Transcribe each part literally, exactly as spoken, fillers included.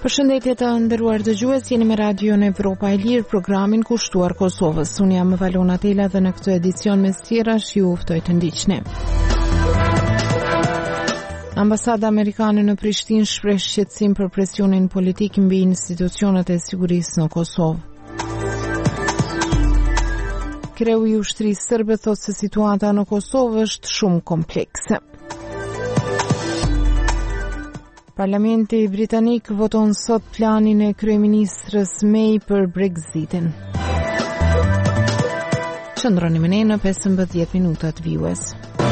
Përshëndetje të nderuar dëgjues, jeni me Radion Evropa e Lirë, programin kushtuar Kosovës. Unë jam Valona Tela dhe në këtë edicion me sqirash ju ftoj të ndiqni. Ambasada amerikane në Prishtinë shpreh shqetësim për presionin politik mbi institucionet e sigurisë në Kosovë. Kreu i ushtrisë serbe thotë se situata në Kosovë është shumë komplekse. Parlamenti britanik voton sot planin e kryeministrës May për Brexitin. Qëndroni me ne në pesëmbëdhjetë minutat vijues.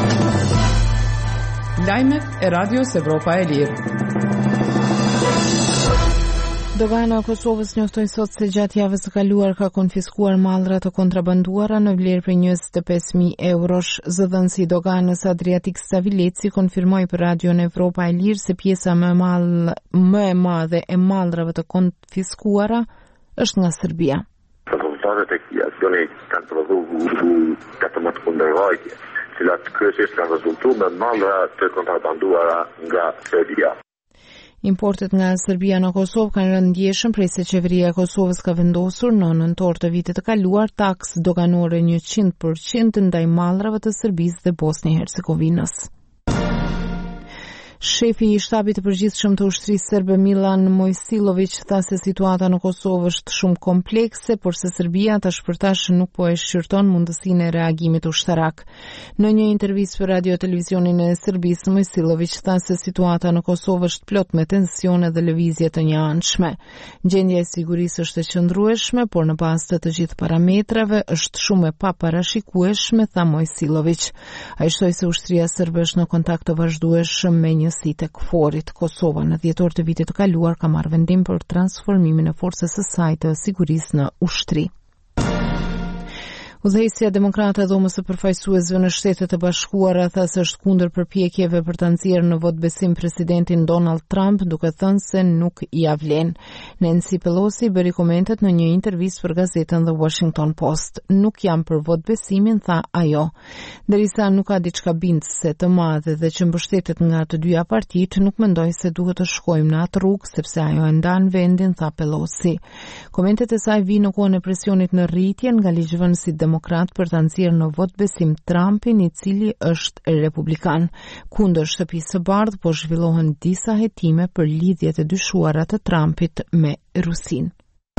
Lajmet e Radios Evropa e Lirë. Dogana e Kosovës njoftoi sot se gjatë javës së kaluar ka konfiskuar mallra të kontrabanduara në vlerë për njëzet e pesë mijë eurosh. Zëdhënësi i doganës Adriatik Stavileci konfirmoi për Radion Evropa e Lirë se pjesa më e madhe më e madhe e mallrave të konfiskuara është nga Serbia. Rezultatet e këtij aksioni kanë prodhuar katërmbëdhjetë kundërvajtje, të cilat kryesisht kanë rezultuar me mallra të kontrabanduara nga Serbia. Importet nga Serbia në Kosovë kanë rënë ndjeshëm prej se qeveria e Kosovës ka vendosur në nëntor të vitit të kaluar taksë doganore njëqind përqind ndaj mallrave të Serbisë dhe Bosnjë-Hercegovinës. Shefi i shtabit të përgjithshëm të ushtrisë serbe Milan Mojsilović tha se situata në Kosovë është shumë komplekse, por se Serbia tash për tash nuk po e shqyrton mundësinë e reagimit ushtarak. Në një intervistë për radio televizionin e Serbisë, Mojsilović tha se situata në Kosovë është plot me tensione dhe lëvizje të njëanshme. Gjendja e sigurisë është e qëndrueshme, por në bazë të të gjithë parametrave është shumë e paparashikueshme, tha Mojsilović. Ai shtoi se ushtria serbe është në kontakt të vazhdueshëm me njësitë e KFOR-it. Kosova në dhjetor të vitit të kaluar ka marrë vendim për transformimin e forcës së saj të sigurisë në ushtri. Udhëheqësia demokrate e dhomës së përfaqësuesve në Shtetet e Bashkuara tha se është kundër përpjekjeve për ta nxjerrë në vot besim presidentin Donald Trump, duke thënë se nuk ia vlen. Nancy Pelosi bëri komentet në një intervistë për gazetën The Washington Post. Nuk jam për vot besimin, tha ajo. Derisa nuk ka diçka bindëse të madhe dhe që mbështetet nga të dyja partitë, nuk mendoj se duhet të shkojmë në atë rrugë sepse ajo e ndan vendin, tha Pelosi. Komentet e saj vinë në kohën e presionit në rritje nga ligjvënësit demokrat për ta nxjerrë në vot besim Trumpin, i cili është republikan. Kundër Shtëpisë së Bardhë po zhvillohen disa hetime për lidhjet e dyshuara të Trumpit me Rusinë.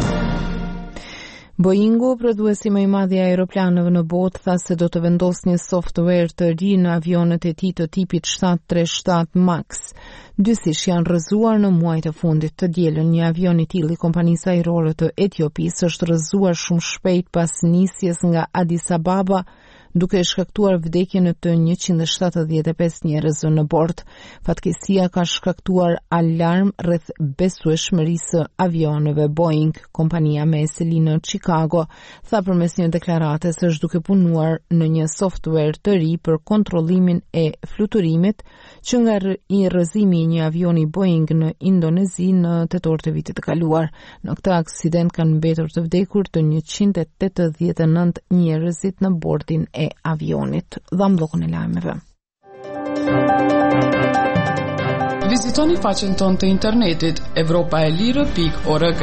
Boeingu, prodhuesi më i madh i aeroplanëve në botë, tha se do të vendosë një software të ri në avionet e tij të tipit shtatë tre shtatë Max. Dysish janë rrëzuar në muajt e fundit të dielën. Një avion i tillë i kompanisë ajrore të Etiopisë është rrëzuar shumë shpejt pas nisjes nga Addis Ababa, duke shkaktuar vdekjen e të njëqind e shtatëdhjetë e pesë njerëzve në bord. Fatkeqësia ka shkaktuar alarm rreth besueshmërisë së avioneve Boeing. Kompania me seli në Chicago tha përmes një deklarate se është duke punuar në një software të ri për kontrollimin e fluturimit që nga i rrëzimi i një avioni Boeing në Indonezi në tetor të vitit të kaluar. Në këtë aksident kanë mbetur të vdekur të njëqind e tetëdhjetë e nëntë njerëzit në bordin e avionit. Dham bllokun e lajmeve. Vizitoni faqen tonë të internetit evropaelire pikë org.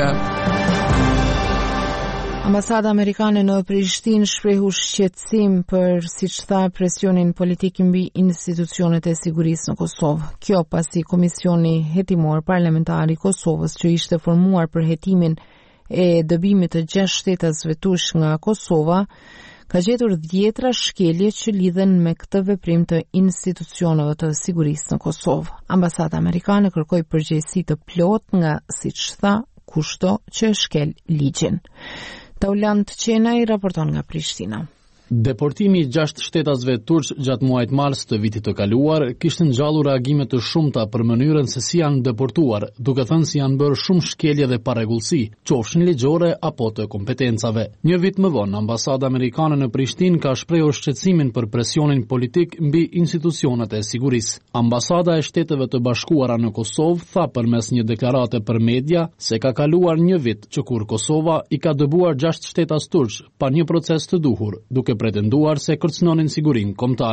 Ambasada amerikane në Prishtinë shprehu shqetësim për, siç tha, presionin politik mbi institucionet e sigurisë në Kosovë. Kjo pasi Komisioni Hetimor Parlamentar i Kosovës, që ishte formuar për hetimin e dëbimit të gjashtë shtetasve tush nga Kosova, ka gjetur dhjetra shkelje që lidhen me këtë veprim të institucioneve të sigurisë në Kosovë. Ambasada amerikane kërkoi përgjegjësi të plotë nga, siç tha, kushto që shkel ligjin. Taulant Qenaj raporton nga Prishtina. Deportimi i gjashtë shtetasve turq gjatë muajit mars të vitit të kaluar kishte ngjallur reagime të shumta për mënyrën se si janë deportuar, duke thënë se janë bërë shumë shkelje dhe parregullsi, qofshin ligjore apo të kompetencave. Një vit më vonë, ambasada amerikane në Prishtinë ka shprehur shqetësimin për presionin politik mbi institucionet e sigurisë. Ambasada e Shteteve të Bashkuara në Kosovë tha përmes një deklarate për media se ka kaluar një vit që kur Kosova i ka dëbuar gjashtë shtetas turq pa një proces të duhur, duke pretenduar se kërcënonin sigurinë kombëtare.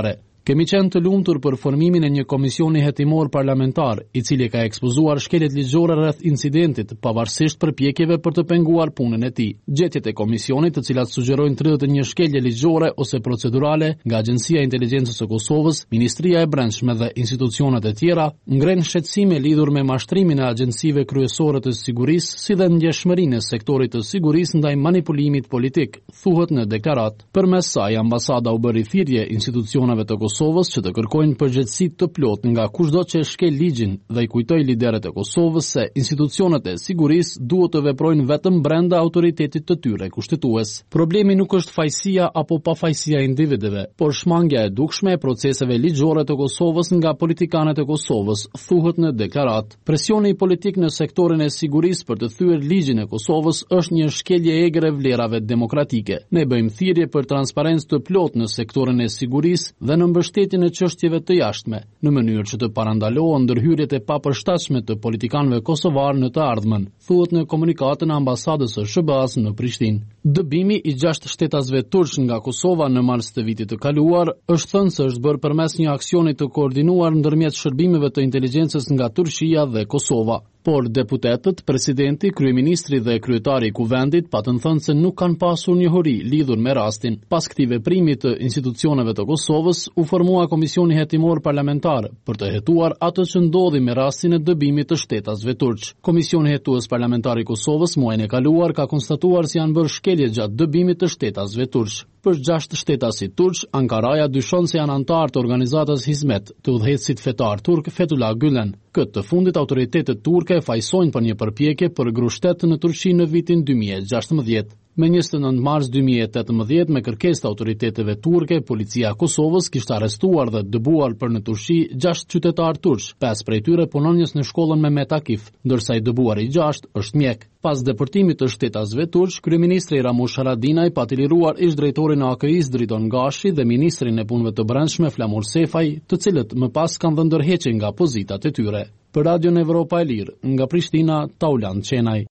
Kemi qenë të lumtur për formimin e një komisioni hetimor parlamentar, i cili ka ekspozuar shkeljet ligjore rreth incidentit, pavarësisht përpjekjeve për të penguar punën e tij. Gjetjet e komisionit, të cilat sugjerojnë tridhjetë e një shkelje ligjore ose procedurale nga Agjencia e Inteligjencës së Kosovës, Ministria e Brendshme dhe institucionet e tjera, ngren shqetësime lidhur me mashtrimin e agjencive kryesore të sigurisë, si dhe ndjeshmërinë e sektorit të sigurisë ndaj manipulimit politik, thuhet në deklaratë. Përmes saj, ambasada u bëri thirrje institucioneve të Kosovës që të kërkojnë përgjegjësi të plotë nga kushdo që shkel ligjin dhe i kujtoi liderët e Kosovës se institucionet e sigurisë duhet të veprojnë vetëm brenda autoritetit të tyre kushtetues. Problemi nuk është fajësia apo pafajësia e individëve, por shmangja e dukshme e proceseve ligjore të Kosovës nga politikanët e Kosovës, thuhet në deklaratë. Presioni politik në sektorin e sigurisë për të thyer ligjin e Kosovës është një shkelje egër e vlerave demokratike. Ne bëjmë thirrje për transparencë të plotë në sektorin e sigurisë dhe në mbështetjen e çështjeve të jashtme, në mënyrë që të parandalohen ndërhyrjet e papërshtatshme të politikanëve kosovar në të ardhmen, thuhet në komunikatën e ambasadës së S B A-s në Prishtinë. Dëbimi i gjashtë shtetasve turq nga Kosova në mars të vitit të kaluar është thënë se është bërë përmes një aksioni të koordinuar ndërmjet shërbimeve të inteligjencës nga Turqia dhe Kosova. Por deputetët, presidenti, kryeministri dhe kryetari i kuvendit patën thënë se nuk kanë pasur njohuri lidhur me rastin. Pas këtij veprimi të institucioneve të Kosovës, u formua komisioni hetimor parlamentar për të hetuar atë që ndodhi me rastin e dëbimit të shtetasve turq. Komisioni hetues parlamentar i Kosovës muajin e kaluar ka konstatuar se janë bërë shkelje gjatë dëbimit të shtetasve turq. Për gjashtë shtetasit turq, Ankaraja dyshon se janë anëtar të organizatës Hizmet, të udhëheqësit fetar turk Fethullah Gülen. Këtë të fundit autoritetet turke e fajsojnë për një përpjekje për grushtet në Turqi në vitin dy mijë e gjashtëmbëdhjetë. Me njëzet e nëntë mars dy mijë e tetëmbëdhjetë, me kërkesë të autoriteteve turke, policia e Kosovës kishte arrestuar dhe dëbuar për në Turqi gjashtë qytetarë turq, pesë prej tyre punonjës në shkollën Mehmet Akif, ndërsa i dëbuari i gjashtë është mjek. Pas deportimit të shtetasve turq, kryeministri Ramush Haradinaj pati liruar ish drejtorin e A K I-s Driton Gashi dhe ministrin e punëve të brendshme Flamur Sefaj, të cilët më pas kanë dhënë ndërheqje nga pozitat e tyre. Për Radion Evropa e Lirë, nga Prishtina, Taulan Qenaj.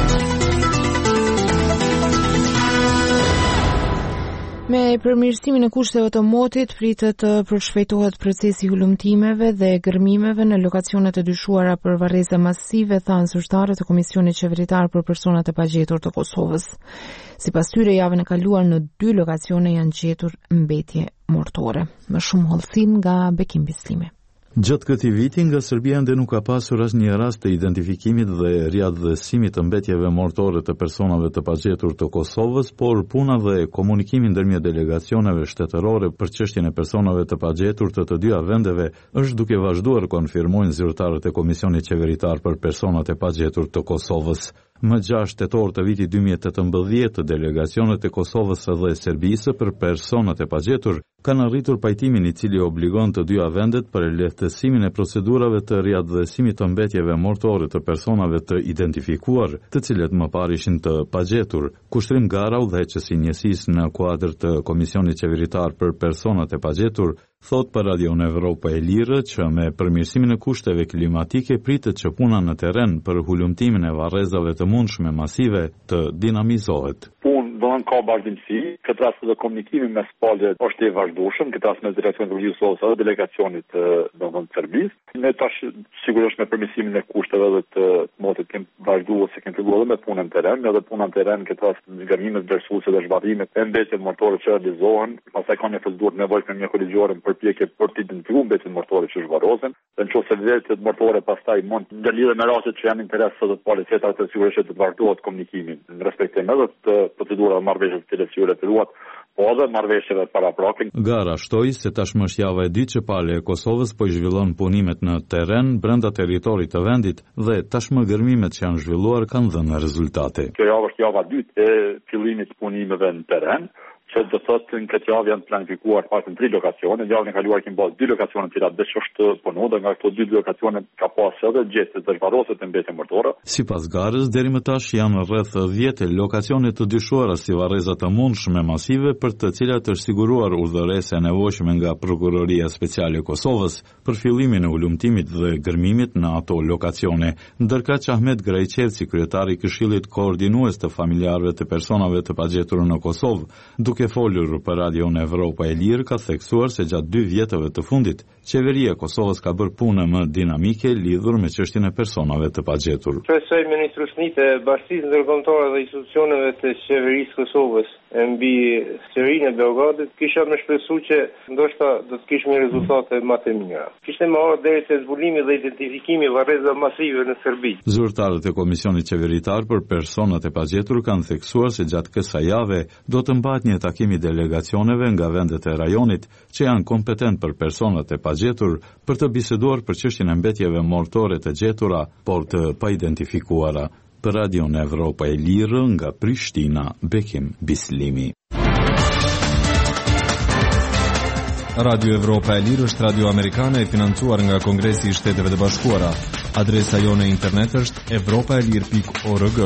Me përmirësimin e kushteve të motit, pritet të përshpejtohet procesi i hulumtimeve dhe gërmimeve në lokacionet e dyshuara për varreza masive, thanë zyrtarët e Komisionit Qeveritar për Personat e Pagjetur të Kosovës. Sipas tyre, javën e kaluar në dy lokacione janë gjetur mbetje mortore. Më shumë hollësim nga Bekim Bislimi. Gjatë këtij viti nga Serbia ende nuk ka pasur asnjë rast të identifikimit dhe riadhësimit të mbetjeve mortore të personave të pagjetur të Kosovës, por puna dhe komunikimi ndërmjet delegacioneve shtetërore për çështjen e personave të pagjetur të të dyja vendeve është duke vazhduar, konfirmojnë zyrtarët e Komisionit Qeveritar për Personat e Pagjetur të Kosovës. Më gjashtë tetor të vitit dy mijë e tetëmbëdhjetë, delegacionet e Kosovës dhe Serbisë për personat e pagjetur kanë arritur pajtimin i cili obligon të dyja vendet për lehtësimin e procedurave të riadhësimit të mbetjeve mortore të personave të identifikuar, të cilët më parë ishin të pagjetur. Kushtrim gara udhëheqës i njësisë në kuadër të Komisionit Qeveritar për Personat e Pagjetur thot për Radion Evropa e Lirë që me përmirësimin e kushteve klimatike pritet që puna në terren për hulumtimin e varrezave të mundshme masive të dinamizohet. Punë do në ka vazhdimsi, këtë rast dhe komunikimi mes palëve është i vazhdueshëm, këtë rast mes direkcionit të Kosovës dhe delegacionit do në Serbisë. Ne tash sigurisht me përmirësimin e kushteve dhe të motit kemi vazhduar se kemi filluar me punën në terren, edhe puna në terren këtë rast zgjarimet vlerësuese dhe zhvarrimet e mbetjeve mortore që realizohen, pastaj kanë një procedurë nevojshme me mjekëligjore përpjekje për të identifikuar mbetjet mortore që zhvarrosen, dhe nëse mbetjet mortore pastaj mund në lidhje me rastet që janë interes të policisë atë sigurisht të vazhdohet komunikimi në respektim edhe të procedurave marrëveshje të cilësive të ruat, po edhe marrëveshjeve paraprake. Gara shtoi se tashmë është java e dytë që palë e Kosovës po i zhvillon punimet në terren brenda territorit të vendit dhe tashmë gërmimet që janë zhvilluar kanë dhënë rezultate. Kjo javë është java e dytë e fillimit të punimeve në terren, që do thotë në këtë javë janë planifikuar pasën tri lokacione. Javën e kaluar kemi bërë dy lokacione të cilat veç është punu, dhe nga këto dy lokacione ka pasur edhe gjetje të zhvarrosur të mbetje mortore. Sipas garës, deri më tash janë rreth dhjetë lokacione të dyshuara si varreza të mundshme masive për të cilat është siguruar urdhëresja e nevojshme nga Prokuroria Speciale e Kosovës për fillimin e ulumtimit dhe gërmimit në ato lokacione, ndërkaq Ahmet Grajçevci, kryetari i Këshillit Koordinues të Familjarëve të Personave të Pagjetur në Kosovë, duke Duke folur për Radion Evropa e Lirë, ka theksuar se gjatë dy vjetëve të fundit, qeveria e Kosovës ka bërë punë më dinamike lidhur me çështjen e personave të pagjetur. Shpresoj Ministri të Bashkisë Ndërkombëtare dhe institucioneve të qeverisë Kosovës e mbi qeverinë e Beogradit, kisha më shpresu që ndoshta do të kishim rezultate më të mira. Kishte më ardhur deri te zbulimi dhe identifikimi varreza masive në Serbi. Zyrtarët e Komisionit Qeveritar për personat e pagjetur kanë theksuar se gjatë kësaj jave do të mbahet një takim i delegacioneve nga vendet e rajonit që janë kompetent për personat e pagjetur për të biseduar për çështjen e mbetjeve mortore të gjetura, por të paidentifikuara. Për Radion Evropa e Lirë nga Prishtina, Bekim Bislimi. Radio Evropa e Lirë është radio amerikane e financuar nga Kongresi i Shteteve të Bashkuara. Adresa jone internet është evropaelir pikë org.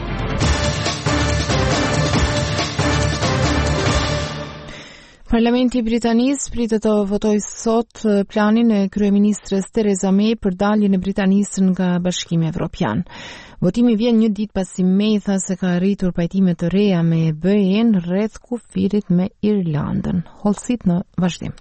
Parlamenti i Britanisë pritet të votojë sot planin e kryeministres Theresa May për daljen e Britanisë nga Bashkimi Evropian. Votimi vjen një ditë pasi May tha se ka arritur pajtime të reja me B E-n rreth kufirit me Irlandën. Holsit në vazhdim.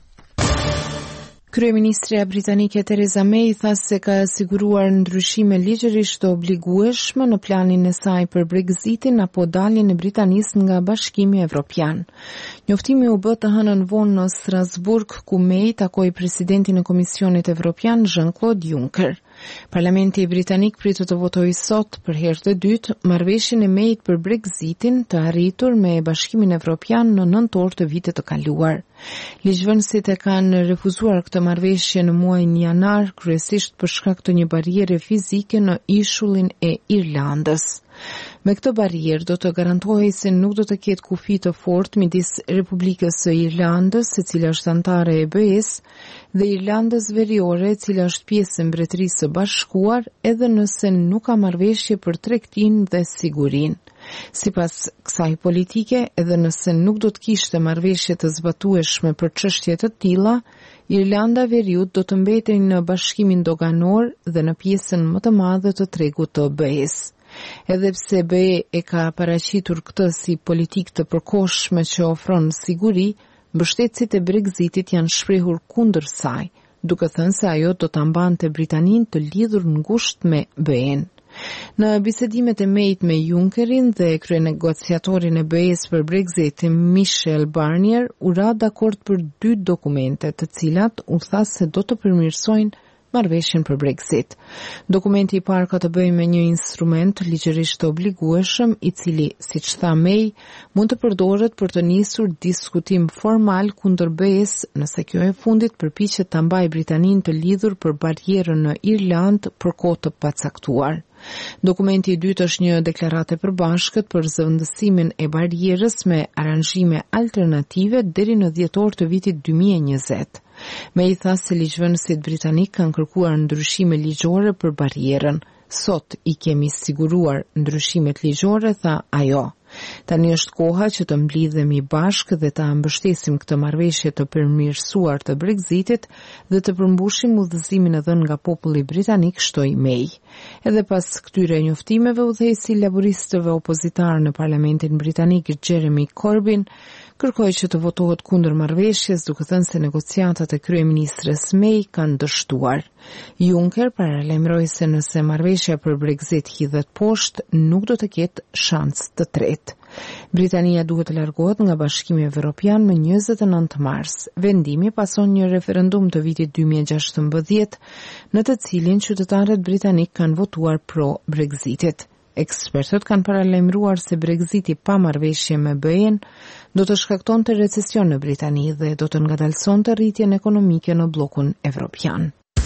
Kryeministria britanike Theresa May tha se ka siguruar ndryshime ligjërisht të obligueshme në planin e saj për Brexitin apo daljen e Britanisë nga Bashkimi Evropian. Njoftimi u bë të hënën vonë në Strasburg, ku May takoi presidentin e Komisionit Evropian Jean-Claude Juncker. Parlamenti britanik pritet të votojë sot për herë të dytë marrëveshjen e Mayt për Brexitin të arritur me Bashkimin Evropian në nëntor të vitit të kaluar. Ligjvënësit e kanë refuzuar këtë marrëveshje në muajin janar, kryesisht për shkak të një barriere fizike në ishullin e Irlandës. Me këtë barrierë do të garantohej se nuk do të ketë kufi të fortë midis Republikës së Irlandës, e cila është anëtare e B E-s, dhe Irlandës Veriore, e cila është pjesë e Mbretërisë së Bashkuar, edhe nëse nuk ka marrëveshje për tregtinë dhe sigurinë. Sipas kësaj politike, edhe nëse nuk do të kishte marrëveshje të zbatueshme për çështje të tilla, Irlanda Veriut do të mbetej në bashkimin doganor dhe në pjesën më të madhe të tregut të B E-s. Edhe pse B E e ka paraqitur këtë si politikë të përkohshme që ofron siguri, mbështetësit e Brexitit janë shprehur kundër saj, duke thënë se ajo do ta mbante Britaninë të lidhur ngushtë me B E-n. Në bisedimet e Mayt me Junckerin dhe kryenegociatorin e B E-s për Brexit, Michel Barnier, u ra dakord për dy dokumente, të cilat u tha se do të përmirësojnë marrëveshjen për Brexit. Dokumenti i parë ka të bëjë me një instrument ligjërisht të obligueshëm, i cili, siç tha May, mund të përdoret për të nisur diskutim formal kundër B E-s nëse kjo e fundit përpiqet ta mbajë Britaninë të lidhur për barrierën në Irlandë për kohë të pacaktuar. Dokumenti i dytë është një deklaratë e përbashkët për zëvendësimin e barrierës me aranzhime alternative deri në dhjetor të vitit dy mijë e njëzet. May tha se ligjvënësit britanik kanë kërkuar ndryshime ligjore për barrierën. Sot i kemi siguruar ndryshimet ligjore, tha ajo. Tani është koha që të mblidhemi bashkë dhe të mbështesim këtë marrëveshje të përmirësuar të Brexitit dhe të përmbushim udhëzimin e dhënë nga populli britanik, shtoi May. Edhe pas këtyre njoftimeve, udhëheqësi laboristëve opozitar në Parlamentin britanik Jeremy Corbyn kërkoi që të votohet kundër marrëveshjes, duke thënë se negociatat e kryeministres May kanë dështuar. Juncker paralajmëroi se nëse marrëveshja për Brexit hidhet poshtë, nuk do të ketë shans të tretë. Britania duhet të largohet nga Bashkimi Evropian më njëzet e nëntë mars. Vendimi pason një referendum të vitit dy mijë e gjashtëmbëdhjetë, në të cilin qytetarët britanik kanë votuar pro Brexitit. Ekspertët kanë paralajmëruar se Brexiti pa marrëveshje me B E-n do të shkaktonte recesion në Britani dhe do të ngadalësonte rritjen ekonomike në bllokun evropian.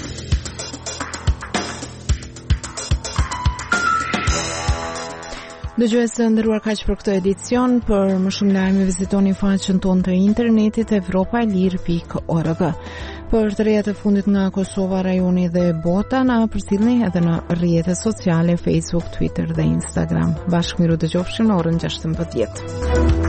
Dëgjues të nderuar, kaq për këtë edicion. Për më shumë lajme vizitoni faqen tonë të internetit evropaelir pikë org. Për të rejat e fundit nga Kosova, rajoni dhe bota, na përcjellni edhe në rrjetet sociale Facebook, Twitter dhe Instagram. Bashkë miru dëgjofshim në orën gjashtëmbëdhjetë.